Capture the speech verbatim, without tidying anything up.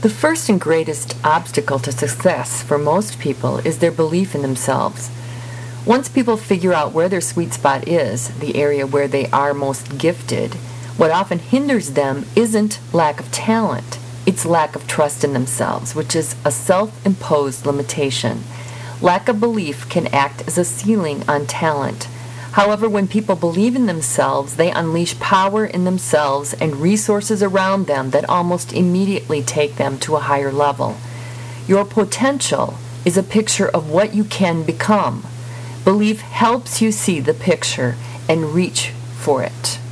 The first and greatest obstacle to success for most people is their belief in themselves. Once people figure out where their sweet spot is, the area where they are most gifted, what often hinders them isn't lack of talent. It's lack of trust in themselves, which is a self-imposed limitation. Lack of belief can act as a ceiling on talent. However, when people believe in themselves, they unleash power in themselves and resources around them that almost immediately take them to a higher level. Your potential is a picture of what you can become. Belief helps you see the picture and reach for it.